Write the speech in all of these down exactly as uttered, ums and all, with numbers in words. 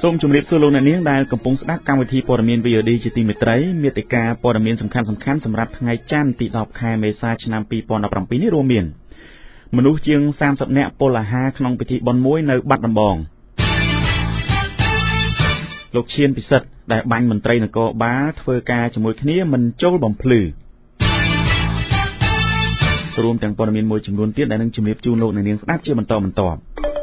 សូមជម្រាបសួរលោកអ្នកនាងដែលកំពុងស្ដាប់កម្មវិធីព័ត៌មាន វី អូ ឌី ជាទីមេត្រីមាតិកាព័ត៌មានសំខាន់ៗសម្រាប់ថ្ងៃច័ន្ទទីដប់ខែមេសាឆ្នាំពីរពាន់ដប់ប្រាំពីរនេះរួមមានមនុស្សជាងសាមសិបនាក់ពលអាហារក្នុងពិធីបុណ្យមួយនៅបាត់ដំបងលោកឈៀនពិសិដ្ឋដែលបាញ់មន្ត្រីនគរបាលធ្វើការជាមួយគ្នាមិនចូលបំភ្លឺរួមទាំងព័ត៌មានមួយចំនួនទៀតដែលនឹងជម្រាបជូនលោកអ្នកនាងស្ដាប់ជាបន្តបន្ទាប់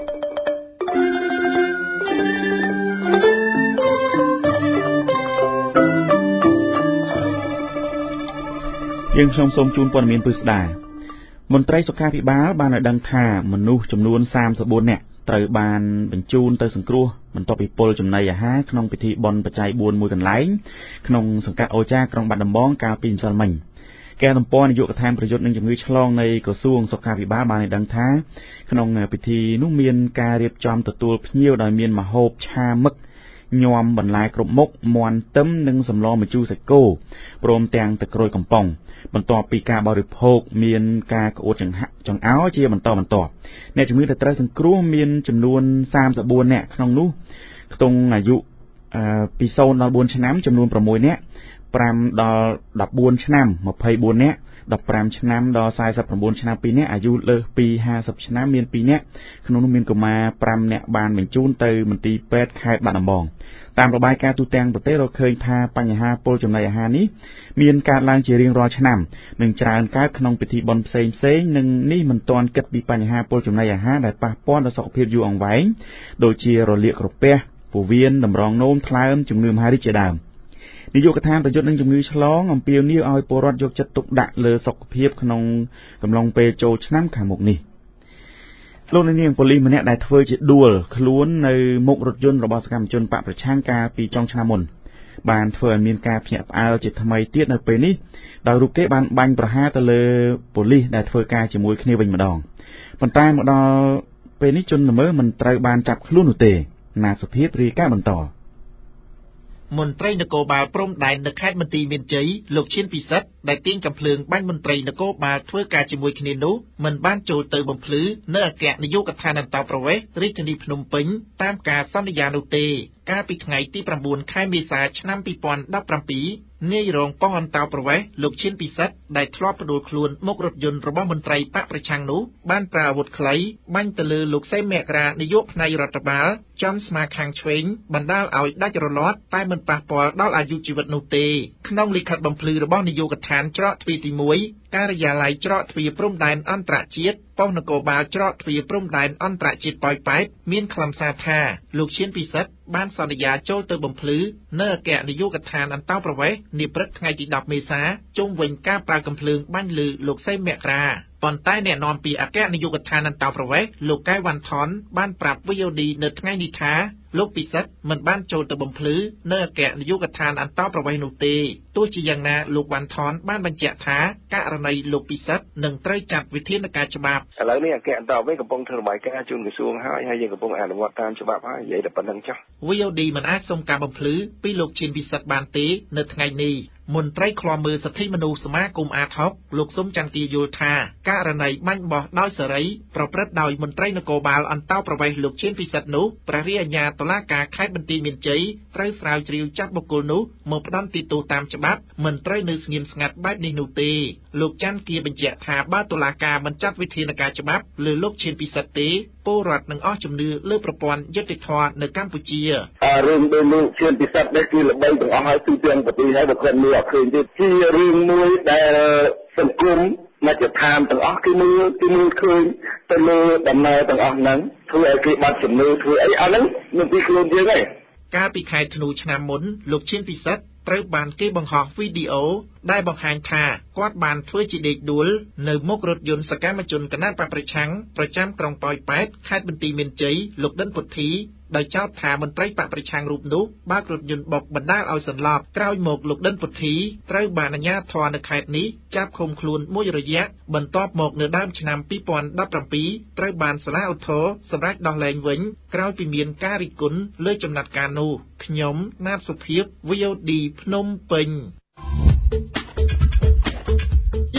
យើងខ្ញុំសូមជូនព័ត៌មានពិស្ដាមន្ត្រីសុខាភិបាលបានឲ្យដឹងថាមនុស្សចំនួនសាមសិបបួននាក់ត្រូវបានបញ្ជូនទៅសង្គ្រោះបន្ទាប់ពីពលចំណីអាហារក្នុងពិធីបុណ្យបច្ច័យបួនមួយកន្លែងក្នុងសង្កាត់អូចាក្រុងបាត់ដំបងកាលពីម្សិលមិញកែតំព័ន្ធនាយកដ្ឋានប្រយុទ្ធនឹងជំងឺឆ្លងនៃក្រសួងសុខាភិបាលបានឲ្យដឹងថាក្នុងពិធីនោះមានការរៀបចំទទួលភ្ញៀវដោយមានម្ហូបឆាមឹកញោមបន្លែគ្រប់មុខមាន់ទឹមនិងសម្លម្ជូរសាច់គោព្រមទាំងទឹកក្រូចកំប៉ុងបន្ទាប់ពីការបរិភោគមានការក្អួតចង្ហាក់ចង្អោរជាបន្តបន្ទាប់អ្នកជំងឺដែលត្រូវសង្គ្រោះមានចំនួនសាមសិបបួននាក់ក្នុងនោះខ្ទង់អាយុពីศูนย์ដល់បួនឆ្នាំចំនួនប្រាំមួយនាក់ប្រាំដល់ដប់បួនឆ្នាំម្ភៃបួននាក់ដប់ប្រាំឆ្នាំដល់សែសិបប្រាំបួនឆ្នាំពីរនាក់អាយុលើសពីห้าสิบឆ្នាំមានពីរនាក់ក្នុងនោះមានកុមារប្រាំនាក់បានបញ្ជូនទៅមន្ទីរពេទ្យខេត្តបាត់ដំបងតាមរបាយការណ៍ទូទាំងប្រទេសរកឃើញថាបញ្ហាពុលចំណីអាហារនេះមានកើតឡើងជារៀងរាល់ឆ្នាំនិងច្រើនកើតក្នុងពិធីបុណ្យផ្សេងផ្សេងនិងនេះមិនទាន់គិតពីបញ្ហាពុលចំណីអាហារដែលប៉ះពាល់ដល់សុខភាពយូរអង្វែងដូចជារលាកក្រពះពោះវៀនតម្រងនោមថ្លើមជំងឺមហារីកជាដើមនាយកដ្ឋានប្រយុទ្ធនឹងជំងឺឆ្លងអំពាវនាវឲ្យពលរដ្ឋយកចិត្តទុកដាក់លើសុខភាពក្នុងកំឡុងពេលចូលឆ្នាំខាងមុខនេះលោកនាងប៉ូលីសម្នាក់ដែលធ្វើជាដួលខ្លួននៅមុខរថយន្តរបស់សកម្មជនបកប្រឆាំងកាលពីចុងឆ្នាំមុនបានធ្វើឲ្យមានការភ្ញាក់ផ្អើលជាថ្មីទៀតនៅពេលនេះដោយរូបគេបានបាញ់ប្រហារទៅលើប៉ូលីសដែលធ្វើការជាមួយគ្នាវិញម្ដងប៉ុន្តែមកដល់ពេលនេះជនល្មើសមិនត្រូវបានចាប់ខ្លួននោះទេណាសុភាពរាយការណ៍បន្តមន្ត្រីនគរបាលព្រំដែននៅខេត្តបន្ទាយមានជ័យលោកឈៀនពិសិដ្ឋដែលទាញកាំភ្លើងបាញ់មន្ត្រីនគរបាលធ្វើការជាមួយគ្នានោះមិនបានចូលទៅបំភ្លឺនៅអគ្គនាយកដ្ឋានអន្តរប្រវេសន៍រាជធានីភ្នំពេញតាមការសន្យានោះទេកាលពីថ្ងៃទីប្រាំបួនខែមេសាឆ្នាំពីរពាន់ដប់ប្រាំពីរនាយរងប៉ុស្តិ៍អន្តរប្រវេសន៍លោកឈៀនពិសិដ្ឋដែលធ្លាប់ផ្ដួលខ្លួនមុខរថយន្តរបស់មន្ត្រីបកប្រឆាំងនោះបានប្រើអាវុធខ្លីបាញ់ទៅលើលោកសេមមករានាយកផ្នែករដ្ឋបាលចំស្មាខាងឆ្វេងបណ្ដាលឲ្យដាច់រលាត់តែមិនប៉ះពាល់ដល់អាយុជីវិតនោះទេក្នុងលិខិតបំភ្លឺរបស់នាយកដ្ឋានច្រកទ្វារទីមួយការិយាល័យច្រកទ្វារព្រំដែនអន្តរជាតិប៉ុស្តិ៍នគរបាលច្រកទ្វារព្រំដែនអន្តរជាតិប៉ោយប៉ែតមានខ្លឹមសារថាលោកឈៀនពិសិដ្ឋបានសន្យាចូលទៅបំភ្លឺនៅអគ្គនាយកដ្ឋានអន្តរប្រវេសន៍នាព្រឹកថ្ងៃទីដប់មេសាជុំវិញការប្រើកាំភ្លើងបាញ់លើលោកសេមមករាប៉ុន្តែអ្នកនាំពាក្យអគ្គនាយកដ្ឋានអន្តរប្រវេសន៍លោកកែវវ៉ាន់ថនបានប្រាប់ វី អូ ឌី នៅថ្ងៃនេះថាលោកពិសិដ្ឋមិនបានចូលទៅបំភ្លឺនៅអគ្គនាយកដ្ឋានអន្តរប្រវេសន៍នោះទេទោះជាយ៉ាងណាលោកវ៉ាន់ថនបានបញ្ជាក់ថាករណីលោកពិសិដ្ឋនឹងត្រូវចាត់វិធានការច្បាប់ឥឡូវនេះអគ្គអន្តរប្រវេសន៍កំពុងធ្វើរបាយការណ៍ជូនក្រសួងហើយហើយយើងកំពុងអនុវត្តតាមច្បាប់ហើយនិយាយតែប៉ុណ្្នឹងចុះវី អូ ឌី មិនអាចសុំការបំភ្លឺពីលោកឈៀនពិសិដ្ឋបានទេនៅថ្ងៃនេះមន្ត្រីឃ្លាំមើលសិទ្ធិមនុស្សសមាគមអាតហុកលោកស៊ុំចន្ទគាយល់ថាករណីបាញ់បោះដោយសេរីប្រព្រឹត្តដោយមន្ត្រីនគរបាលអន្តរប្រវេសន៍លោកឈៀនពិសិដ្ឋនោះព្រះរាជអាជ្ញាតុលាការខេត្តបន្ទាយមានជ័យត្រូវស្រាវជ្រាវចាប់បុគ្គលនោះមកផ្ដន្ទាទោសតាមច្បាប់មិនត្រូវនៅស្ងៀមស្ងាត់បែបនេះនោះទេលោកច័ន្ទគាបញ្ជាក់ថាបើតុលាការមិនចាត់វិធានការច្បាប់លើលោកឈៀនពិសិដ្ឋទេពលរដ្ឋនឹងអស់ជំនឿលើប្រព័ន្ធយុត្តិធម៌នៅកម្ពុជារឿងដូចលោកឈៀនពិសិដ្ឋនេះគឺល្បីទាំងអស់ហើយទូទាំងប្រទេសហើយបើគាត់មើលអត់ឃើញទេជារឿងមួយដែលសង្គមមជ្ឈដ្ឋានទាំងអស់គឺមើលគឺមើលឃើញទៅលើដំណើរទាំងអស់ហ្នឹងធ្វើឲ្យគេបាត់ជំនឿធ្វើអីអាហ្នឹងនឹងពីខ្លួនយើងឯងកាលពីខែធ្នូឆ្នាំមុនលោកឈៀនពិសិដ្ឋត្រូវបានគេបង្ហោះវីដេអូដែលបង្ហាញថាគាត់បានធ្វើជាដេកដួលនៅមុខរថយន្តសកម្មជនគណបកប្រឆាំងប្រចាំក្រុងប៉ោយប៉ែតខេត្តបន្ទាយមានជ័យលោកដិនពុទ្ធីដោយចោទថាមន្ត្រីបកប្រឆាំងរូបនោះបើករថយន្តបុកបណ្ដាលឲ្យសន្លប់ក្រោយមកលោកដិនពុទ្ធីត្រូវបានអាជ្ញាធរនៅខេត្តនេះចាប់ឃុំខ្លួនមួយរយៈបន្ទាប់មកនៅដើមឆ្នាំពីរពាន់ដប់ប្រាំពីរត្រូវបានសាលាឧទ្ធរសម្រេចដោះលែងវិញក្រោយពីមានការរិះគន់លើចំណាត់ការនោះខ្ញុំណាតសុភាព វី អូ ឌី ភ្នំពេញល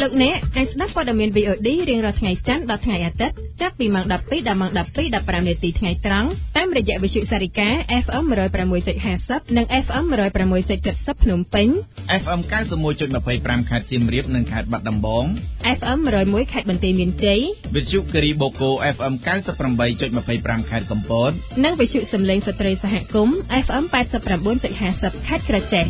លោកអ្នកអាចស្ដាប់ព័ត៌មាន វី អូ ឌី រៀងរាល់ថ្ងៃច័ន្ទដល់ថ្ងៃអាទិត្យចាប់ពីម៉ោង ដប់ពីរ ដល់ម៉ោង ដប់ពីរ ដប់ប្រាំ នាទីថ្ងៃត្រង់តាមរយៈវិទ្យុសារិកា เอฟ เอ็ม หนึ่งร้อยหกจุดห้าศูนย์ និង เอฟ เอ็ม หนึ่งร้อยหกจุดเจ็ดศูนย์ ភ្នំពេញเอฟ เอ็ม เก้าสิบเอ็ดจุดยี่สิบห้า ខេត្តសៀមរាបនិងខេត្តបាត់ដំបងเอฟ เอ็ม หนึ่งร้อยเอ็ด ខេត្តបន្ទាយមានជ័យវិទ្យុគិរីបូកូ เอฟ เอ็ม เก้าสิบแปดจุดยี่สิบห้า ខេត្តកំពតនិងវិទ្យុសំឡេងស្ត្រីសហគមន៍ เอฟ เอ็ม แปดสิบเก้าจุดห้าศูนย์ ខេត្តក្រចេះ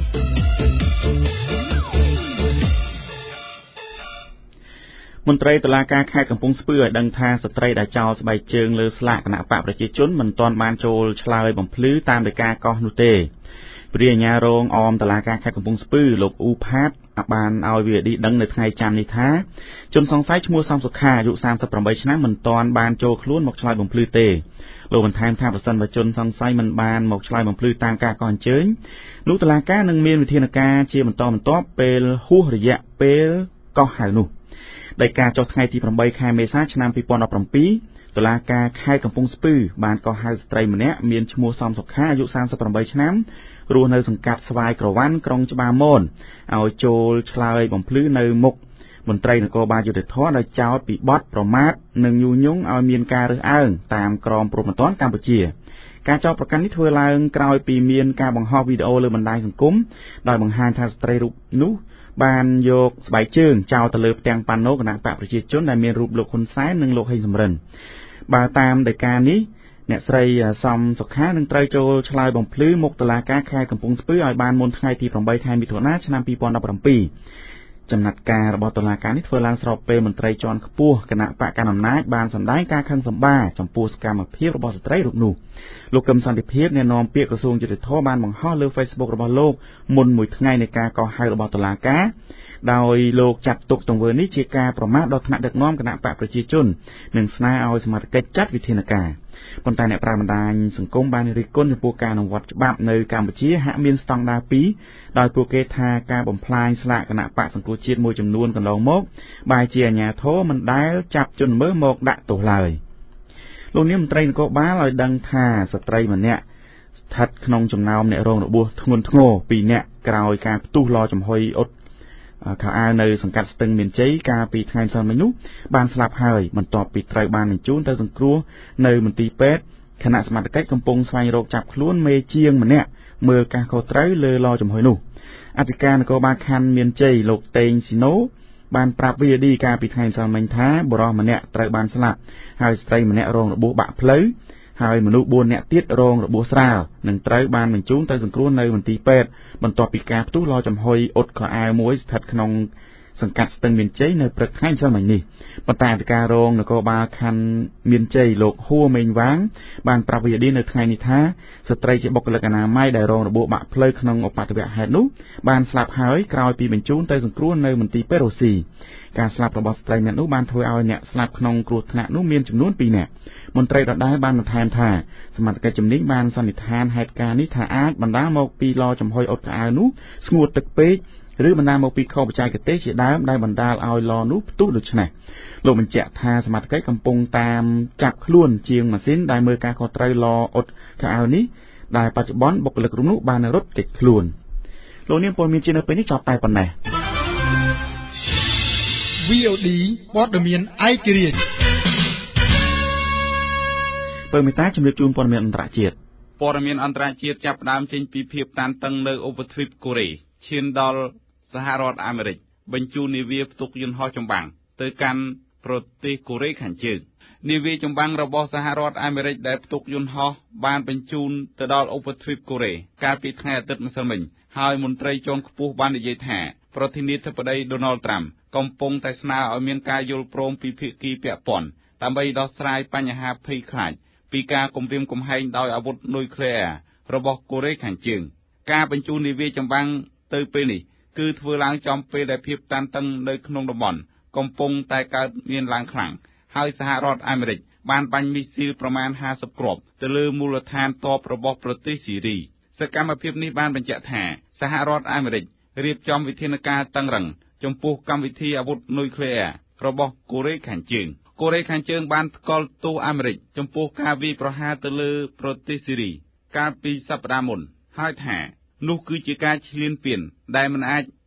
មន្ត្រីតុលាការខេត្តកំពង់ស្ពឺឲ្យដឹងថាស្ត្រីដែលចោលស្បែកជើងលើស្លាកគណៈបកប្រជាជនមិនទាន់បានចូលឆ្លើយបំភ្លឺតាមដីកាកោះនោះទេព្រះអាជ្ញារងអមតុលាការខេត្តកំពង់ស្ពឺលោកអ៊ូផាតបានឲ្យវីឌីដឹងនៅថ្ងៃច័ន្ទនេះថាជនសង្ស័យឈ្មោះសំសុខាអាយុសាមសិបប្រាំបីឆ្នាំមិនទាន់បានចូលខ្លួនមកឆ្លើយបំភ្លឺទេលោកបន្ថែមថាប្រសិនបើជនសង្ស័យមិនបានមកឆ្លើយបំភ្លឺតាមការកោះអញ្ជើញនោះតុលាការនឹងមានវិធានការជាបន្តបន្ទាប់ពេលហួសរយៈពេលកោះហៅនោះដោយការចុះថ្ងៃទីប្រាំបីខែមេសាឆ្នាំពីរពាន់ដប់ប្រាំពីរតុលាការខេត្តកំពង់ស្ពឺបានកោះហៅស្ត្រីម្នាក់មានឈ្មោះសំសុខាអាយុសាមសិបប្រាំបីឆ្នាំរស់នៅសង្កាត់ស្វាយក្រវ៉ាន់ក្រុងច្បារមនឲ្យចូលឆ្លើយបំភ្លឺនៅមុខមន្ត្រីនគរបាលយុតិធធម៌ដោយចោទពីបទប្រមាថនិងញុះញង់ឲ្យមានការរើសអើងតាមក្រមព្រហ្មទណ្ឌកម្ពុជាការចោទប្រកាន់នេះធ្វើឡើងក្រោយពីមានការបង្ហោះវីដេអូលើបណ្ដាញសង្គមដោយបង្ហាញថាស្ត្រីរូបនោះបានយកស្បែកជើងចោលទៅលើផ្ទាំងប៉ាណូគណៈបកប្រជាជនដែលមានរូបលោកហ៊ុនសែននិងលោកហេងសំរិនបើតាមដីកានេះអ្នកស្រីសំសុខានឹងត្រូវចូលឆ្លើយបំភ្លឺមុខតុលាការខេត្តកំពង់ស្ពឺឲ្យបានមុនថ្ងៃទីប្រាំបីខែមិថុនាឆ្នាំពីរពាន់ដប់ប្រាំពីរចំណាត់ការរបស់តុលាការនេះធ្វើឡើងស្របពេលមន្ត្រីជាន់ខ្ពស់គណៈបកកណ្ដាលអំណាចបានសម្ដែងការខឹងសម្បារចំពោះសកម្មភាពរបស់ស្ត្រីរូបនោះលោកកឹមសន្តិភាពអ្នកនាំពាក្យក្រសួងយុតិធធម៌បានបង្ហោះលើ Facebook របស់លោកមុនមួយថ្ងៃនៃការកោះហៅរបស់តុលាការដោយលោកចាត់ទុកទង្វើនេះជាការប្រមាថដល់ថ្នាក់ដឹកនាំគណៈបកប្រជាជននិងស្នើឲ្យសមាជិកចាត់វិធានការប៉ុន្តែអ្នកប្រើបណ្ដាញសង្គមបានរិះគន់ចំពោះការអនុវត្តច្បាប់នៅកម្ពុជាហាក់មានស្តង់ដារពីរដោយពួកគេថាការបំផ្លាញស្លាកគណៈបកសង្គ្រោះជាតិមួយចំនួនកន្លងមកបែរជាអាជ្ញាធរមិនដែលចាប់ជនល្មើសមកដាក់ទោសឡើយលោកនាយមន្ត្រីនគរបាលឲ្យដឹងថាស្ត្រីម្នាក់ស្ថិតក្នុងចំណោមអ្នករងរបួសធ្ងន់ធ្ងរពីរនាក់ក្រោយការផ្ទុះឡចំហុយអ៊ុតខោអាវនៅសង្កាត់ស្ទឹងមានជ័យកាលពីថ្ងៃម្សិលមិញនោះបានស្លាប់ហើយបន្ទាប់ពីត្រូវបានបញ្ជូនទៅសង្គ្រោះនៅមន្ទីរពេទ្យគណៈសមត្ថកិច្ចកំពុងស្វែងរកចាប់ខ្លួនមេជាងម្នាក់មើលកាសខុសត្រូវលើឡចំហុយនោះអធិការនគរបាលខណ្ឌមានជ័យលោកតេងស៊ីណូបានប្រាប់វីឌីកាលពីថ្ងៃម្សិលមិញថាបុរសម្នាក់ត្រូវបានស្លាប់ហើយស្ត្រីម្នាក់រងរបួសបាក់ផ្លូវហើយមនុស្សបួននាក់ទៀតរងរបួសស្រាលនិងត្រូវបានបញ្ជូនទៅសង្គ្រោះនៅមន្ទីរពេទ្យបន្ទាប់ពីការផ្ទុះឡចំហុយអ៊ុតខោអាវមួយស្ថិតក្នុងសង្កាត់ស្ទឹងមានជ័យនៅព្រឹកថ្ងៃម្សិលមិញនេះប៉ុន្តែអធិការរងនគរបាលខណ្ឌមានជ័យលោកហួរមេងវាងបានប្រាប់វីឌីនៅថ្ងៃនេះថាស្ត្រីជាបុគ្គលិកអនាម័យដែលរងរបួសបាក់ផ្លូវក្នុងឧបទ្ទវហេតុនោះបានស្លាប់ហើយក្រោយពីបញ្ជូនទៅសង្គ្រោះនៅមន្ទីរពេទ្យរ៉ូស៊ីការស្លាប់របស់ស្ត្រីម្នាក់នោះបានធ្វើឲ្យអ្នកស្លាប់ក្នុងគ្រោះថ្នាក់នោះមានចំនួនពីរនាក់មន្ត្រីដដែលបានបន្ថែមថាសមត្ថកិច្ចជំនាញបានសន្និដ្ឋានហេតុការណ៍នេះថាអាចបណ្ដាលមកពីឡចំហុយអ៊ុតខោអាវនោះស្ងួតទឹកពេកឬបណ្ដាលមកពីខុសបច្ចេកទេសជាដើមដែលបណ្ដាលឲ្យឡនោះផ្ទុះដូច្នេះលោកបញ្ជាក់ថាសមត្ថកិច្ចកំពុងតាមចាប់ខ្លួនជាងម៉ាស៊ីនដែលមើលការខុសត្រូវឡអ៊ុតខោអាវនេះដែលបច្ចុប្បន្នបុគ្គលិករូបនោះបានរត់គេចខ្លួនលោកនាងពលមានជានៅពេលនេះចប់តែប៉ុណ្ណេះវី អូ ឌី ព័ត៌មានឯករាជ្យពើមេតាជំរាបជូនព័ត៌មានអន្តរជាតិព័ត៌មានអន្តរជាតិចាប់ផ្ដើមចេញពីភាពតានតឹងនៅឧបទ្វីបកូរ៉េឈានដល់សហរដ្ឋអាមេរិកបញ្ជូននាវាផ្ទុកយន្តហោះចម្បាំងទៅកាន់ប្រទេសកូរ៉េខាងជើងនាវាចម្បាំងរបស់សហរដ្ឋអាមេរិកដែលផ្ទុកយន្តហោះបានបញ្ជូនទៅដល់ឧបទ្វីបកូរ៉េកាលពីថ្ងៃអាទិត្យម្សិលមិញហើយមន្ត្រីជាន់ខ្ពស់បាននិយាយថាប្រធានាធិបតីដូណាល់ត្រាំកំពុងតែស្នើឲ្យមានការយល់ព្រមពីភាគីពាក់ព័ន្ធដើម្បីដោះស្រាយបញ្ហាភ័យខ្លាចពីការគំរាមកំហែងដោយអាវុធនុយក្លេអ៊ែររបស់កូរ៉េខាងជើងការបញ្ជូននាវាចម្បាំងទៅពេលនេះគឺធ្វើឡើងចំពេលដែលភាពតានតឹងនៅក្នុងតំបន់កំពុងតែកើតមានឡើងខ្លាំងហើយសហរដ្ឋអាមេរិកបានបាញ់មីស៊ីលប្រមាណห้าสิบគ្រាប់ទៅលើមូលដ្ឋានទ័ពរបស់ប្រទេសស៊ីរីសកម្មភាពនេះបានបញ្ជាក់ថាសហរដ្ឋអាមេរិករៀបចំវិធានការតឹងរ៉ឹងចំពោះកម្មវិធីអាវុធនុយក្លេអ៊ែររបស់កូរ៉េខាងជើងកូរ៉េខាងជើងបានថ្កោលទោសអាមេរិកចំពោះការវាយប្រហារទៅលើប្រទេសស៊ីរីកាលពីសប្តាហ៍មុនហើយថានោះគឺជាការឈ្លានពានដែលមិនអាច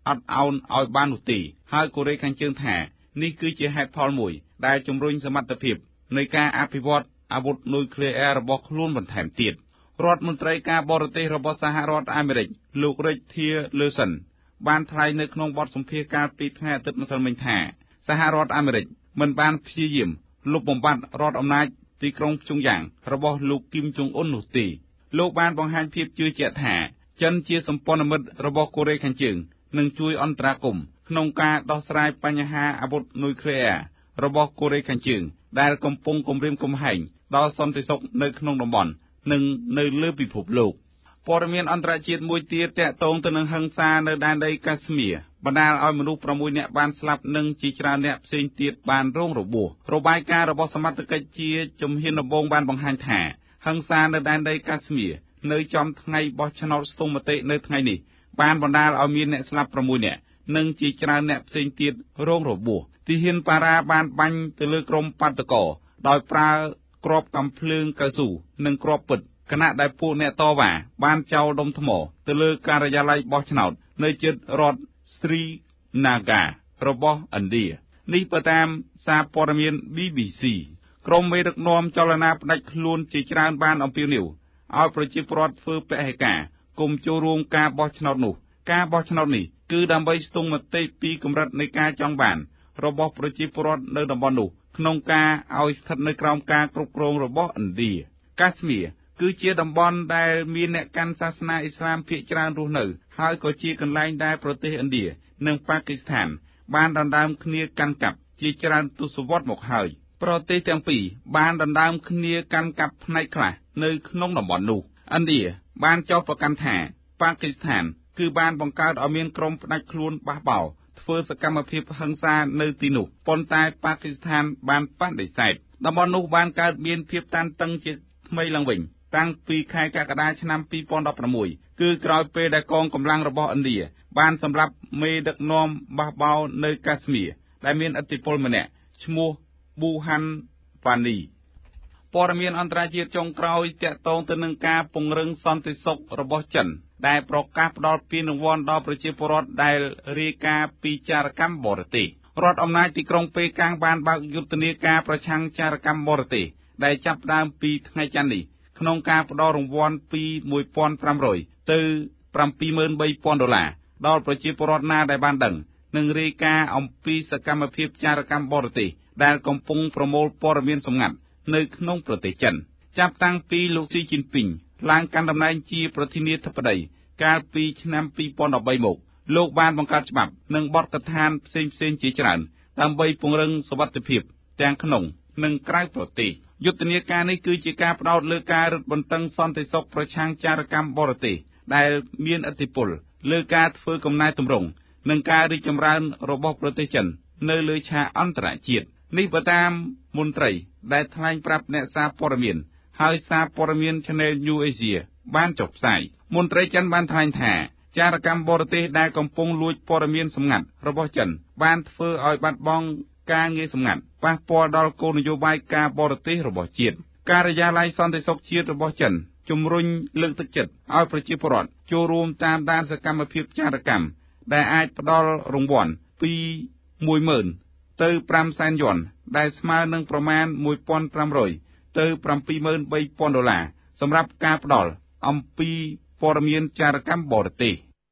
អត់ឱនឲ្យបាននោះទេហើយកូរ៉េខាងជើងថានេះគឺជាហេតុផលមួយដែលជំរុញសមត្ថភាពនៃការអភិវឌ្ឍអាវុធនុយក្លេអ៊ែររបស់ខ្លួនបន្ថែមទៀតរដ្ឋមន្ត្រីការបរទេសរបស់សហរដ្ឋអាមេរិកលោក Rex Tillerson បានថ្លែងនៅក្នុងបទសម្ភាសន៍កាលពីថ្ងៃអាទិត្យម្សិលមិញថាសហរដ្ឋអាមេរិកមិនបានព្យាយាមលុបបំបាត់រដ្ឋអំណាចទីក្រុងព្យុងយ៉ាងរបស់លោកគីមចុងអ៊ុននោះទេលោកបានបង្ហាញភាពជឿជាក់ថាចិនជាសម្ព័ន្ធមិត្តរបស់កូរ៉េខាងជើងនឹងជួយអន្តរាគមន៍ក្នុងការដោះស្រាយបញ្ហាអាវុធនុយក្លេអ៊ែររបស់កូរ៉េខាងជើងដែលកំពុងគំរាមកំហែងដល់សន្តិសុខនៅក្នុងតំបន់និងនៅលើពិភពលោកព័ត៌មានអន្តរជាតិមួយទៀតតាក់ទងទៅនឹងហិង្សានៅដែនដីកាស្មៀរបណ្ដាលឲ្យមនុស្សប្រាំមួយនាក់បានស្លាប់និងជាច្រើនអ្នកផ្សេងទៀតបានរងរបួសរបាយការណ៍របស់សមត្ថកិច្ចជាជំហានដំបូងបានបង្ហាញថាហិង្សានៅដែនដីកាស្មៀរនៅចំថ្ងៃបោះឆ្នោតស្ទង់មតិនៅថ្ងៃនេះបានបណ្ដាលឲ្យមានអ្នកស្លាប់ប្រាំមួយនាក់និងជាច្រើនអ្នកផ្សេងទៀតរងរបួសទាហានប៉ារ៉ាបានបាញ់ទៅលើក្រុមបាតុករដោយប្រើគ្រាប់កាំភ្លើងកៅស៊ូនិងគ្រាប់ពិតខណៈដែលពួកអ្នកតវ៉ាបានចោលដុំថ្មទៅលើការិយាល័យបោះឆ្នោតនៅជិតរដ្ឋ Sri Naga របស់ឥណ្ឌានេះបើតាមសារព័ត៌មាន ប៊ី ប៊ី ស៊ី ក្រុមមេដឹកនាំចលនាផ្ដាច់ខ្លួនជាច្រើនបានអំពាវនាវឲ្យប្រជាពលរដ្ឋធ្វើពហិការកុំចូលរួមការបោះឆ្នោតនោះការបោះឆ្នោតនេះគឺដើម្បីស្ទង់មតិពីកម្រិតនៃការចង់បានរបស់ប្រជាពលរដ្ឋនៅតំបន់នោះក្នុងការឲ្យស្ថិតនៅក្រោមការគ្រប់គ្រងរបស់ឥណ្ឌាកាស្មៀរគឺជាតំបន់ដែលមានអ្នកកាន់សាសនាអ៊ីស្លាមភាគច្រើនរស់នៅហើយក៏ជាកន្លែងដែលប្រទេសឥណ្ឌានិងប៉ាគីស្ថានបានដណ្ដើមគ្នាកាន់កាប់ជាច្រើនទសវត្សរ៍មកហើយប្រទេសទាំងពីរបានដណ្ដើមគ្នាកាន់កាប់ផ្នែកខ្លះនៅក្នុងតំបន់នោះឥណ្ឌាបានចោទប្រកាន់ថាប៉ាគីស្ថានគឺបានបង្កើតឲ្យមានក្រុមផ្ដាច់ខ្លួនបះបោរធ្វើសកម្មភាពហិង្សានៅទីនោះប៉ុន្តែប៉ាគីស្ថានបានបដិសេធតំបន់នោះបានកើតមានភាពតានតឹងជាថ្មីឡើងវិញតាំងពីខែកក្កដាឆ្នាំពីរពាន់ដប់ប្រាំមួយ គឺក្រោយពេលដែលកងកម្លាំងរបស់ឥណ្ឌាបានសម្លាប់មេដឹកនាំបះបោរនៅកាស្មៀរដែលមានឥទ្ធិពលម្នាក់ឈ្មោះប៊ូហាន់វ៉ានីព័ត៌មានអន្តរជាតិចុងក្រោយតាក់ទងទៅនឹងការពង្រឹងសន្តិសុខរបស់ចិនដែលប្រកាសផ្ដល់ពានរង្វាន់ដល់ប្រជាពលរដ្ឋដែលរាយការណ៍ពីចារកម្មបរទេសរដ្ឋអំណាចទីក្រុងប៉េកាំងបានបើកយុទ្ធនាការប្រឆាំងចារកម្មបរទេសដែលចាប់ផ្ដើមពីថ្ងៃច័ន្ទនេះក្នុងការផ្ដល់រង្វាន់ពីមួយពាន់ប្រាំរយទៅប្រាំពីរម៉ឺនបីពាន់ដុល្លារដល់ប្រជាពលរដ្ឋណាដែលបានដឹងនិងរាយការណ៍អំពីសកម្មភាពចារកម្មបរទេសដែលកំពុងប្រមូលព័ត៌មានសម្ងាត់នៅក្នុងប្រទេសចិនចាប់តាំងពីលោកស៊ីជីនពីងឡើងកាន់តំណែងជាប្រធានាធិបតីកាលពីឆ្នាំពីរពាន់ដប់បីមកលោកបានបង្កើតច្បាប់និងបទដ្ឋានផ្សេងៗជាច្រើនដើម្បីពង្រឹងសុវត្ថិភាពទាំងក្នុងនិងក្រៅប្រទេសយុទ្ធនាការនេះគឺជាការផ្ដោតលើការរឹតបន្តឹងសន្តិសុខប្រឆាំងចារកម្មបរទេសដែលមានឥទ្ធិពលលើការធ្វើកំណែទម្រង់និងការរីកចម្រើនរបស់ប្រទេសចិននៅលើឆាកអន្តរជាតិនេះបើតាមមន្ត្រីដែលថ្លែងប្រាប់អ្នកសារព័ត៌មានហើយសារព័ត៌មាន Channel New Asia បានចុះផ្សាយមន្ត្រីចិនបានថ្លែងថាចារកម្មបរទេសដែលកំពុងលួចព័ត៌មានសម្ងាត់របស់ចិនបានធ្វើឲ្យបាត់បង់ការងារសម្ងាត់ប៉ះពាល់ដល់គោលនយោបាយការបរទេសរបស់ជាតិការិយាល័យសន្តិសុខជាតិរបស់ចិនជំរុញលើកទឹកចិត្តឲ្យប្រជាពលរដ្ឋចូលរួមតាមដានសកម្មភាពចារកម្មដែលអាចផ្ដល់រង្វាន់ពីមួយម៉ឺនទៅប្រាំសែនយួនដែលស្មើនឹងប្រមាណមួយពាន់ប្រាំរយទៅប្រាំពីរម៉ឺនបីពាន់ដុល្លារសម្រាប់ការផ្ដល់អំពីព័ត៌មានចារកម្មបរទេស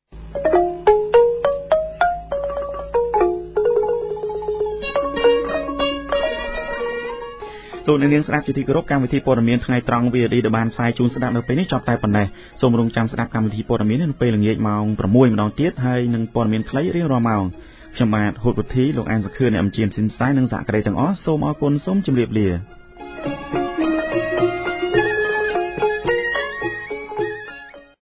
លោកអ្នកនាងស្ដាប់ជាទីគោរពកម្មវិធីព័ត៌មានថ្ងៃត្រង់ វី អូ ឌី ដែលបានផ្សាយជូនស្ដាប់នៅពេលនេះចប់តែប៉ុណ្ណេះសូមរងចាំស្ដាប់កម្មវិធីព័ត៌មាននៅពេលល្ងាចម៉ោងប្រាំមួយម្ដងទៀតហើយនឹងព័ត៌មានខ្លីរៀងរាល់ម៉ោងខ្ញុំបាទហូតវុធីលោកអានសុខឿនអ្នកអមជាមស៊ីនស្តាយនិងសហការីទាំងអស់សូមអរគុណសូមជម្រាបលា